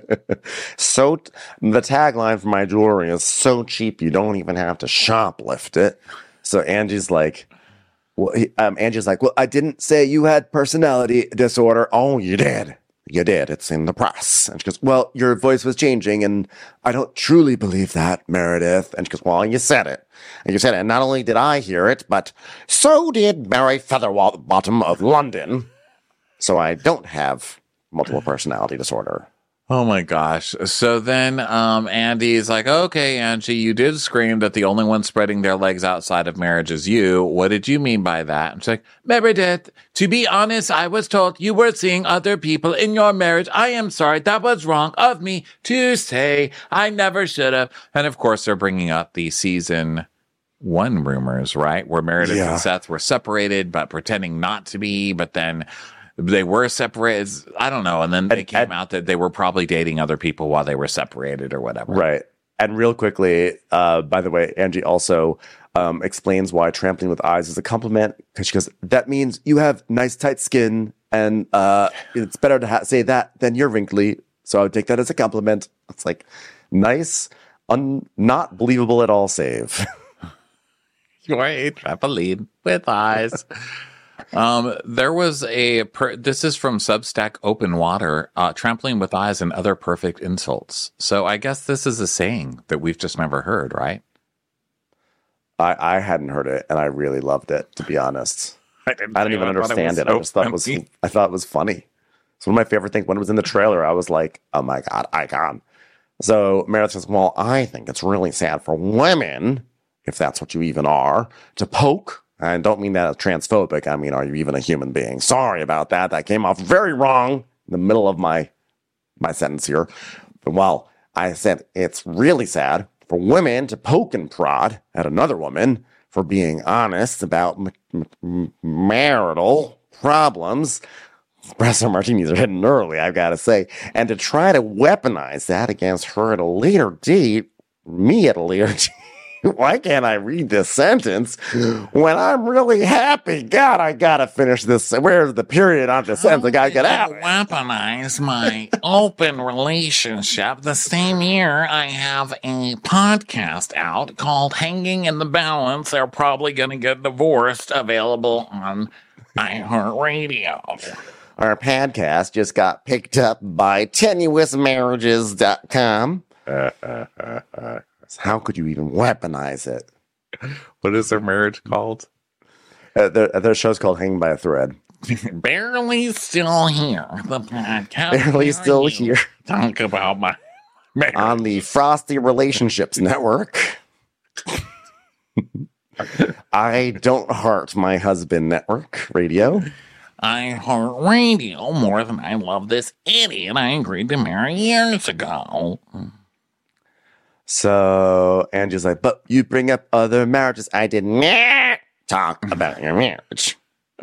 So the tagline for my jewelry is so cheap you don't even have to shoplift it. So Angie's like, well, I didn't say you had personality disorder. Oh, you did. You did. It's in the press. And she goes, well, your voice was changing, and I don't truly believe that, Meredith. And she goes, well, you said it. And you said it. And not only did I hear it, but so did Mary Featherbottom of London. So I don't have multiple personality disorder. Oh my gosh. So then Andy's like, okay, Angie, you did scream that the only one spreading their legs outside of marriage is you. What did you mean by that? And she's like, Meredith, to be honest, I was told you were seeing other people in your marriage. I am sorry. That was wrong of me to say. I never should have. And of course, they're bringing up the season 1 rumors, right? Where Meredith and Seth were separated, but pretending not to be, but then they were separated. I don't know. And then they came out that they were probably dating other people while they were separated or whatever. Right. And real quickly, by the way, Angie also explains why trampling with eyes is a compliment, because she goes, that means you have nice, tight skin, and it's better to say that than you're wrinkly. So I would take that as a compliment. It's like nice, not believable at all save. You're a trampoline with eyes. There was this is from Substack Open Water, trampling with eyes and other perfect insults. So I guess this is a saying that we've just never heard, right? I hadn't heard it, and I really loved it, to be honest. I didn't even understand it. I just thought it was funny. It's one of my favorite things. When it was in the trailer, I was like, oh my God, icon. So Meredith says, well, I think it's really sad for women, if that's what you even are, to poke. I don't mean that as transphobic. I mean, are you even a human being? Sorry about that. That came off very wrong in the middle of my sentence here. But, well, I said it's really sad for women to poke and prod at another woman for being honest about marital problems. Espresso martinis are hitting early, I've got to say. And to try to weaponize that against her at a later date, me at a later date. Why can't I read this sentence when I'm really happy? God, I gotta finish this. Where's the period on this sentence? I gotta get out. Weaponize my open relationship. The same year, I have a podcast out called Hanging in the Balance. They're probably gonna get divorced. Available on iHeartRadio. Our podcast just got picked up by tenuousmarriages.com. How could you even weaponize it? What is their marriage called? Their show's called Hanging by a Thread. Barely Still Here. The podcast. Barely Still Here. Talk about my marriage. On the Frosty Relationships Network. I Don't Hurt My Husband Network Radio. I heart radio more than I love this idiot I agreed to marry years ago. So Angie's like, but you bring up other marriages. I did not talk about your marriage.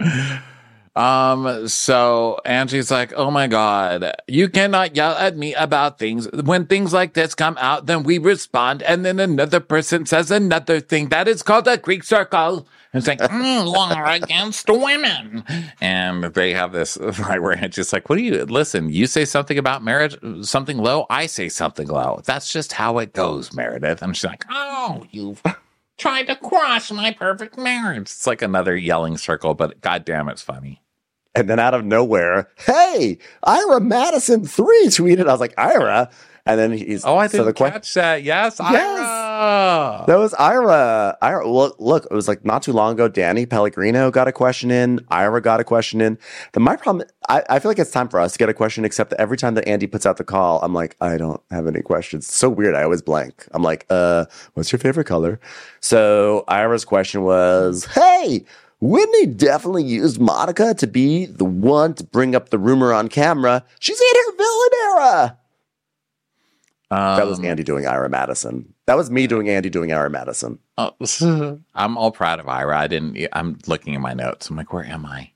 So Angie's like, oh my God, you cannot yell at me about things. When things like this come out, then we respond, and then another person says another thing. That is called a Greek circle. It's like, war against women. And they have this right where Angie's like, what do you, listen, you say something about marriage, something low, I say something low. That's just how it goes, Meredith. And she's like, oh, you've tried to crush my perfect marriage. It's like another yelling circle, but goddamn, it's funny. And then out of nowhere, hey, Ira Madison 3 tweeted. I was like, Ira? And then he's I didn't catch that. Yes, Ira. That was Ira. Look, it was like not too long ago. Danny Pellegrino got a question in. Ira got a question in. My problem, I feel like it's time for us to get a question, except that every time that Andy puts out the call, I'm like, I don't have any questions. It's so weird. I always blank. I'm like, what's your favorite color? So Ira's question was, hey, Whitney definitely used Monica to be the one to bring up the rumor on camera. She's in her villain era. That was Andy doing Ira Madison. That was me doing Andy doing Ira Madison. I'm all proud of Ira. I'm looking at my notes. I'm like, where am I?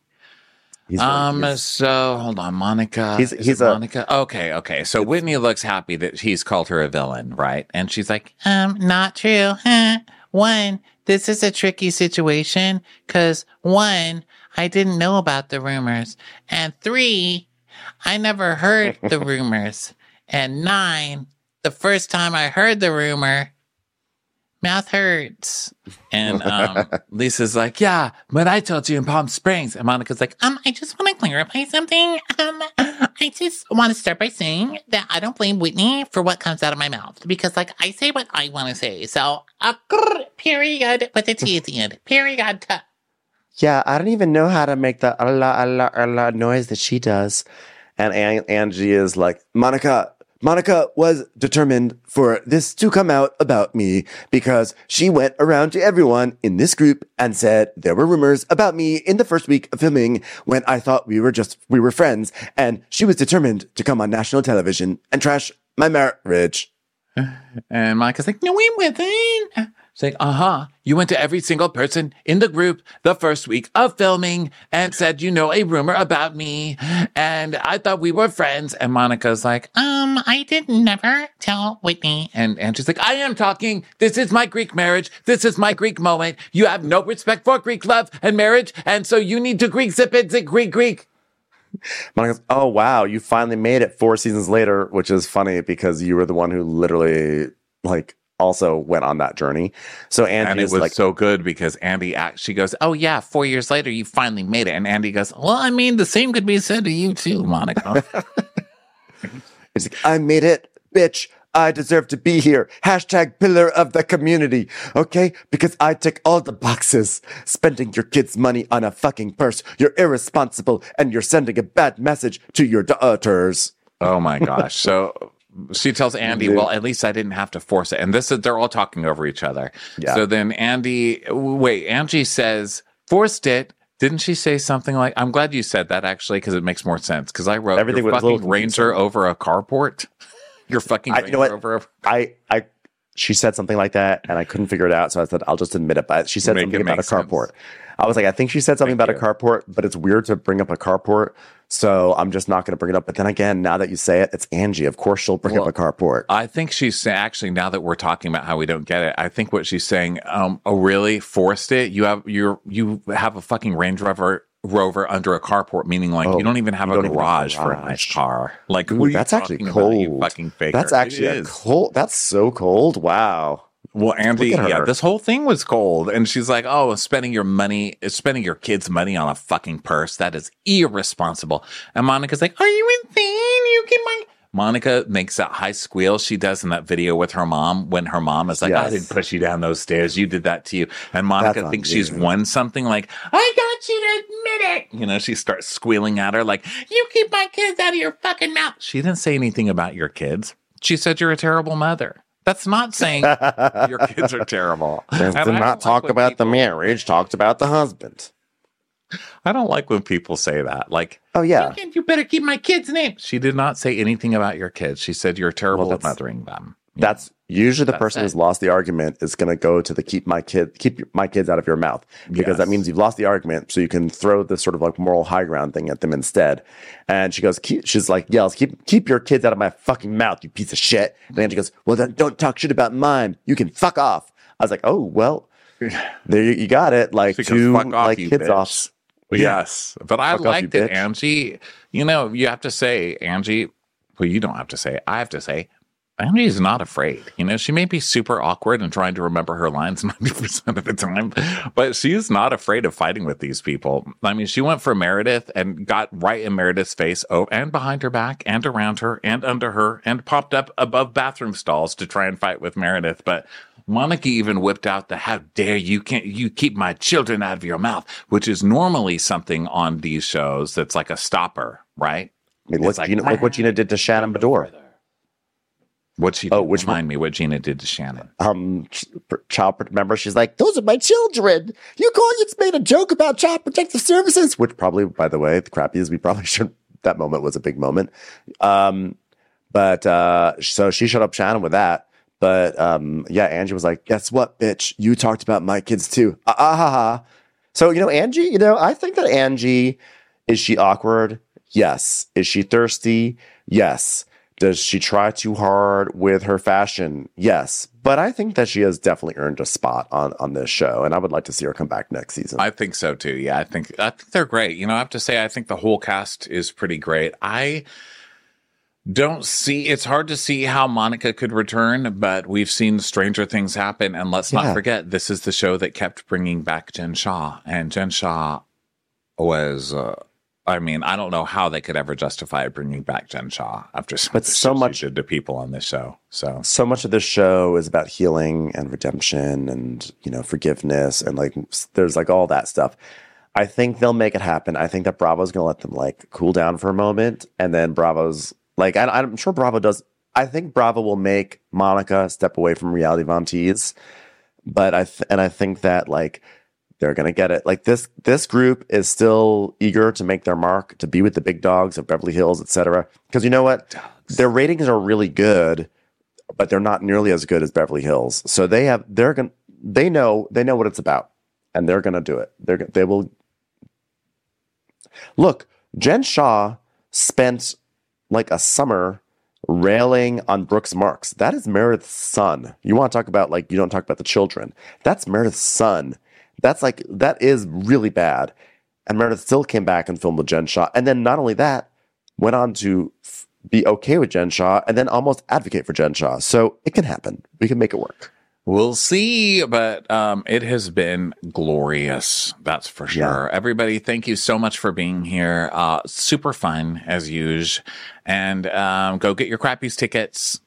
So hold on, Monica. He's Monica. Okay. So Whitney looks happy that he's called her a villain, right? And she's like, Not true. One, this is a tricky situation because 1, I didn't know about the rumors. And 3, I never heard the rumors. And 9, the first time I heard the rumor, mouth hurts. And Lisa's like, yeah, but I told you in Palm Springs. And Monica's like, I just want to clarify something. I just want to start by saying that I don't blame Whitney for what comes out of my mouth because, like, I say what I want to say. So, period, with the T at the end. Period. Yeah, I don't even know how to make the Allah noise that she does. And Angie is like, Monica was determined for this to come out about me because she went around to everyone in this group and said there were rumors about me in the first week of filming when I thought we were friends. And she was determined to come on national television and trash my marriage. And Monica's like, no, we wasn't. She's like, you went to every single person in the group the first week of filming and said, a rumor about me. And I thought we were friends. And Monica's like, I did never tell Whitney. And she's like, I am talking. This is my Greek marriage. This is my Greek moment. You have no respect for Greek love and marriage. And so you need to Greek zip it, Greek. Monica's, oh, wow, you finally made it 4 seasons later, which is funny because you were the one who literally, also went on that journey. So Andy, and it was so good because Andy, she goes, oh yeah, 4 years later, you finally made it. And Andy goes, well, I mean, the same could be said to you too, Monica. He's like, I made it, bitch. I deserve to be here. # pillar of the community. Okay? Because I tick all the boxes. Spending your kids' money on a fucking purse. You're irresponsible and you're sending a bad message to your daughters. Oh my gosh. So she tells Andy, well, at least I didn't have to force it. And they're all talking over each other. Yeah. So then Angie says, forced it. Didn't she say something like, I'm glad you said that actually, because it makes more sense. Because I wrote, everything your fucking Ranger over a carport. Your fucking Ranger over a... She said something like that and I couldn't figure it out. So I said, I'll just admit it. But she said something about a carport. Sense. I was like, I think she said something about a carport, but it's weird to bring up a carport. So I'm just not going to bring it up. But then again, now that you say it, it's Angie. Of course, she'll bring up a carport. I think she's saying, actually, now that we're talking about how we don't get it, I think what she's saying, really forced it. You have a fucking Range Rover under a carport, meaning you don't even have a garage for a nice car. Like, ooh, that's actually cold. You fucking faker. That's actually cold. That's so cold. Wow. Well, Andy, this whole thing was cold. And she's like, spending your kids' money on a fucking purse. That is irresponsible. And Monica's like, are you insane? You get my... Monica makes that high squeal she does in that video with her mom when her mom is like, I didn't push you down those stairs. You did that to you. And Monica thinks she's won something like, I got you to admit it. She starts squealing at her like, you keep my kids out of your fucking mouth. She didn't say anything about your kids. She said you're a terrible mother. That's not saying your kids are terrible. Did not talk about the marriage, talked about the husband. I don't like when people say that. Like, oh, yeah. You better keep my kids' name. She did not say anything about your kids. She said you're terrible at mothering them. That's usually the person who's lost the argument is going to go to the keep my kids out of your mouth, because that means you've lost the argument. So you can throw this sort of like moral high ground thing at them instead. And she goes, yells, keep your kids out of my fucking mouth, you piece of shit. And then she goes, well, then don't talk shit about mine. You can fuck off. I was like, oh, well, there you got it. Like two like kids off. Yes. But I liked it, Angie. You have to say, Angie, well, you don't have to say it. I have to say, Andy's not afraid. You know, she may be super awkward and trying to remember her lines 90% of the time, but she's not afraid of fighting with these people. I mean, she went for Meredith and got right in Meredith's face, and behind her back and around her and under her, and popped up above bathroom stalls to try and fight with Meredith. But Monica even whipped out the "how dare you, can't you keep my children out of your mouth," which is normally something on these shows that's like a stopper, right? I mean, look what Gina did to Shannon Bedore. What she did? Remind me what Gina did to Shannon. Remember, she's like, "Those are my children. You just made a joke about Child Protective Services," which probably, by the way, the crap is we probably should. That moment was a big moment. But so she shut up Shannon with that. But yeah, Angie was like, "Guess what, bitch? You talked about my kids too." So Angie. I think that Angie, is she awkward? Yes. Is she thirsty? Yes. Does she try too hard with her fashion? Yes. But I think that she has definitely earned a spot on this show, and I would like to see her come back next season. I think so too. Yeah, I think they're great. I have to say, I think the whole cast is pretty great. I don't see, it's hard to see how Monica could return, but we've seen stranger things happen. And let's not forget, this is the show that kept bringing back Jen Shah. And Jen Shah was... I mean, I don't know how they could ever justify bringing back Jen Shah after so much she did to people on this show. So much of this show is about healing and redemption and, forgiveness and there's all that stuff. I think they'll make it happen. I think that Bravo's going to let them cool down for a moment. And then Bravo's I'm sure Bravo does. I think Bravo will make Monica step away from reality Von Tease. But I think that they're going to get it. This group is still eager to make their mark, to be with the big dogs of Beverly Hills, etc. Because you know what? Their ratings are really good, but they're not nearly as good as Beverly Hills. So they know what it's about, and they're going to do it. They will. Look, Jen Shah spent a summer railing on Brooks Marks. That is Meredith's son. You want to talk about you don't talk about the children. That's Meredith's son. That is really bad. And Meredith still came back and filmed with Jen Shah. And then not only that, went on to be okay with Jen Shah and then almost advocate for Jen Shah. So it can happen. We can make it work. We'll see, but it has been glorious. That's for sure. Yeah. Everybody, thank you so much for being here. Super fun as usual. And go get your Crappies tickets.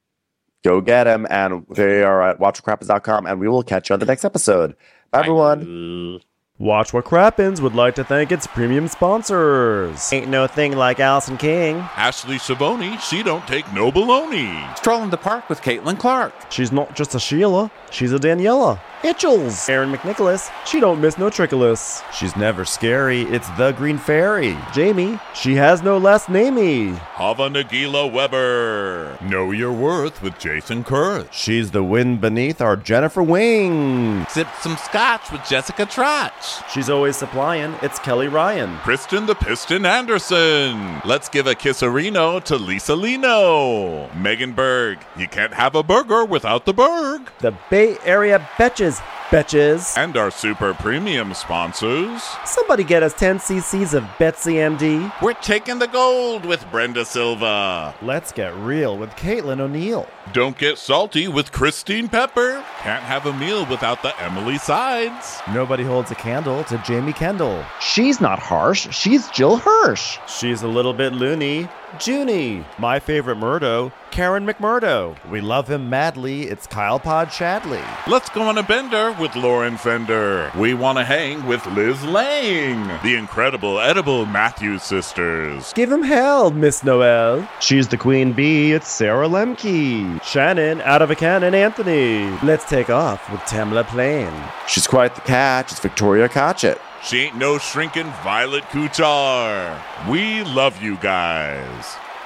Go get them. And they are at watchwhatcrappens.com. And we will catch you on the next episode. Bye, everyone. Watch What Crappens would like to thank its premium sponsors. Ain't no thing like Allison King. Ashley Savoni, she don't take no baloney. Strolling the park with Caitlin Clark. She's not just a Sheila, she's a Daniela. Itchels. Aaron McNicholas, she don't miss no trickolas. She's never scary, it's the Green Fairy. Jamie, she has no last namey. Hava Nagila Weber. Know your worth with Jason Kurth. She's the wind beneath our Jennifer Wing. Sip some scotch with Jessica Trotch. She's always supplying, it's Kelly Ryan. Kristen the Piston Anderson. Let's give a kisserino to Lisa Lino. Megan Berg, you can't have a burger without the Berg. The Bay Area Betches. And our super premium sponsors. Somebody get us 10 cc's of Betsy MD. We're taking the gold with Brenda Silva. Let's get real with Caitlin O'Neill. Don't get salty with Christine Pepper. Can't have a meal without the Emily Sides. Nobody holds a candle to Jamie Kendall. She's not harsh, she's Jill Hirsch. She's a little bit loony. Junie. My favorite Murdo, Karen McMurdo. We love him madly, it's Kyle Pod Shadley. Let's go on a bender with Lauren Fender. We want to hang with Liz Lang. The incredible edible Matthews sisters. Give him hell, Miss Noel. She's the queen bee, it's Sarah Lemke. Shannon, out of a cannon, Anthony. Let's take off with Tamla Plain. She's quite the catch, it's Victoria Cotchett. She ain't no shrinking Violet Kuchar. We love you guys.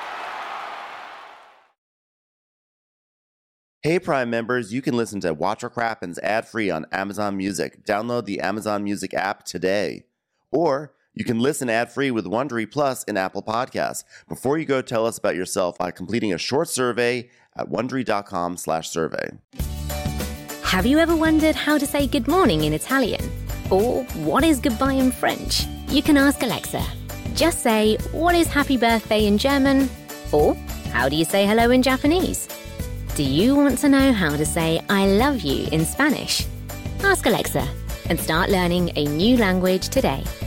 Hey, Prime members, you can listen to Watch What Crappens ad-free on Amazon Music. Download the Amazon Music app today. Or you can listen ad-free with Wondery Plus in Apple Podcasts. Before you go, tell us about yourself by completing a short survey at Wondery.com/survey. Have you ever wondered how to say good morning in Italian? Or what is goodbye in French? You can ask Alexa. Just say, what is happy birthday in German? Or how do you say hello in Japanese? Do you want to know how to say I love you in Spanish? Ask Alexa and start learning a new language today.